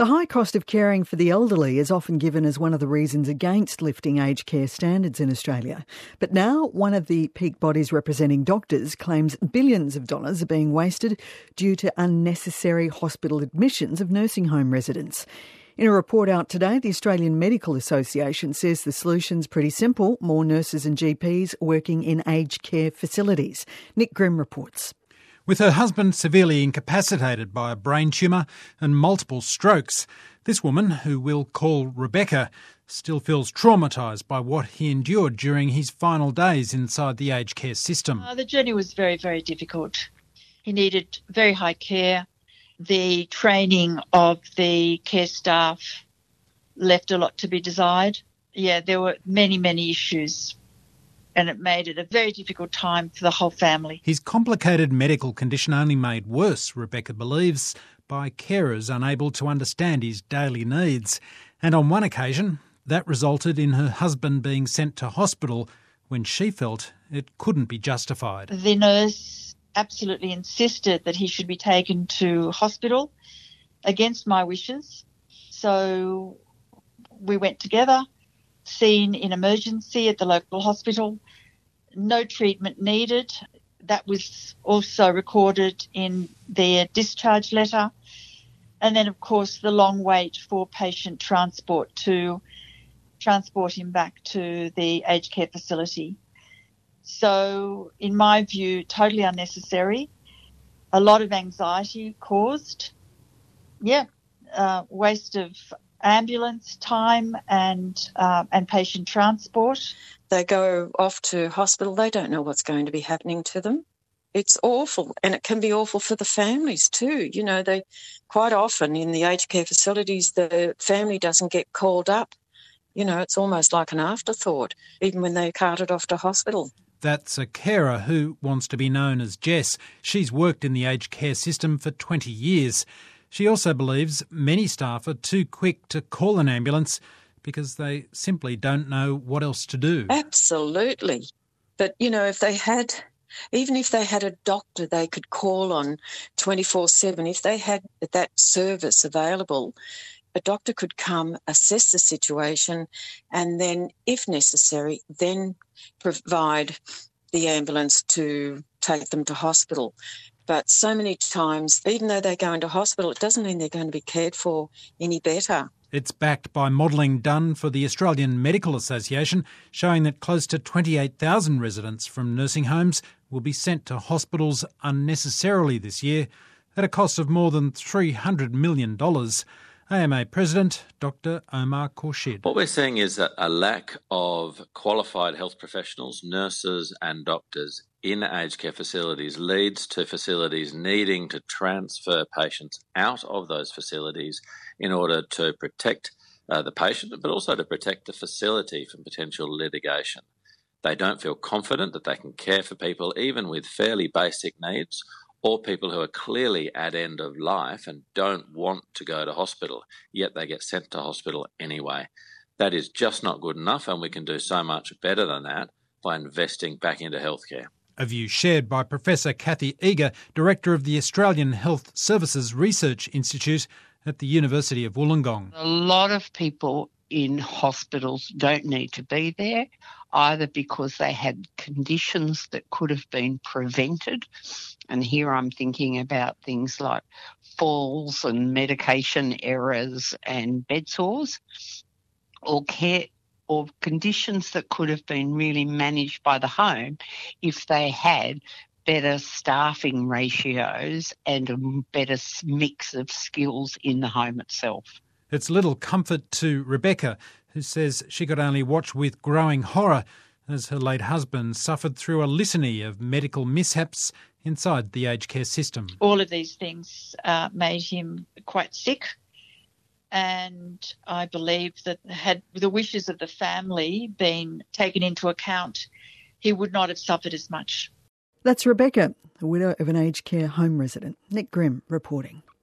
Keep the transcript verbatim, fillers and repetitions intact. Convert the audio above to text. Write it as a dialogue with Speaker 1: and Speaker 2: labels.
Speaker 1: The high cost of caring for the elderly is often given as one of the reasons against lifting aged care standards in Australia. But now one of the peak bodies representing doctors claims billions of dollars are being wasted due to unnecessary hospital admissions of nursing home residents. In a report out today, the Australian Medical Association says the solution's pretty simple: more nurses and G Ps working in aged care facilities. Nick Grimm reports.
Speaker 2: With her husband severely incapacitated by a brain tumour and multiple strokes, this woman, who we'll call Rebecca, still feels traumatised by what he endured during his final days inside the aged care system.
Speaker 3: Uh, the journey was very, very difficult. He needed very high care. The training of the care staff left a lot to be desired. Yeah, there were many, many issues, and it made it a very difficult time for the whole family.
Speaker 2: His complicated medical condition only made worse, Rebecca believes, by carers unable to understand his daily needs. And on one occasion, that resulted in her husband being sent to hospital when she felt it couldn't be justified.
Speaker 3: The nurse absolutely insisted that he should be taken to hospital against my wishes. So we went together, seen in emergency at the local hospital. No treatment needed. That was also recorded in their discharge letter. And then, of course, the long wait for patient transport to transport him back to the aged care facility. So, in my view, totally unnecessary. A lot of anxiety caused. Yeah, uh, waste of ambulance time and uh, and patient transport.
Speaker 4: They go off to hospital, they don't know what's going to be happening to them. It's awful, and it can be awful for the families too. You know, they quite often in the aged care facilities, the family doesn't get called up. You know, it's almost like an afterthought, even when they're carted off to hospital.
Speaker 2: That's a carer who wants to be known as Jess. She's worked in the aged care system for twenty years. She also believes many staff are too quick to call an ambulance because they simply don't know what else to do.
Speaker 4: Absolutely. But, you know, if they had, even if they had a doctor they could call on twenty-four seven, if they had that service available, a doctor could come, assess the situation, and then, if necessary, then provide the ambulance to take them to hospital. But so many times, even though they go into hospital, it doesn't mean they're going to be cared for any better.
Speaker 2: It's backed by modelling done for the Australian Medical Association, showing that close to twenty-eight thousand residents from nursing homes will be sent to hospitals unnecessarily this year at a cost of more than three hundred million dollars. A M A President Doctor Omar Khorshid.
Speaker 5: What we're seeing is a, a lack of qualified health professionals, nurses and doctors in aged care facilities leads to facilities needing to transfer patients out of those facilities in order to protect uh, the patient, but also to protect the facility from potential litigation. They don't feel confident that they can care for people even with fairly basic needs, or people who are clearly at end of life and don't want to go to hospital, yet they get sent to hospital anyway. That is just not good enough, and we can do so much better than that by investing back into healthcare.
Speaker 2: A view shared by Professor Kathy Eager, Director of the Australian Health Services Research Institute at the University of Wollongong.
Speaker 6: A lot of people in hospitals don't need to be there, either because they had conditions that could have been prevented. And here I'm thinking about things like falls and medication errors and bed sores, or care or conditions that could have been really managed by the home if they had better staffing ratios and a better mix of skills in the home itself.
Speaker 2: It's little comfort to Rebecca, who says she could only watch with growing horror as her late husband suffered through a litany of medical mishaps inside the aged care system.
Speaker 3: All of these things uh, made him quite sick, and I believe that had the wishes of the family been taken into account, he would not have suffered as much.
Speaker 1: That's Rebecca, the widow of an aged care home resident. Nick Grimm reporting.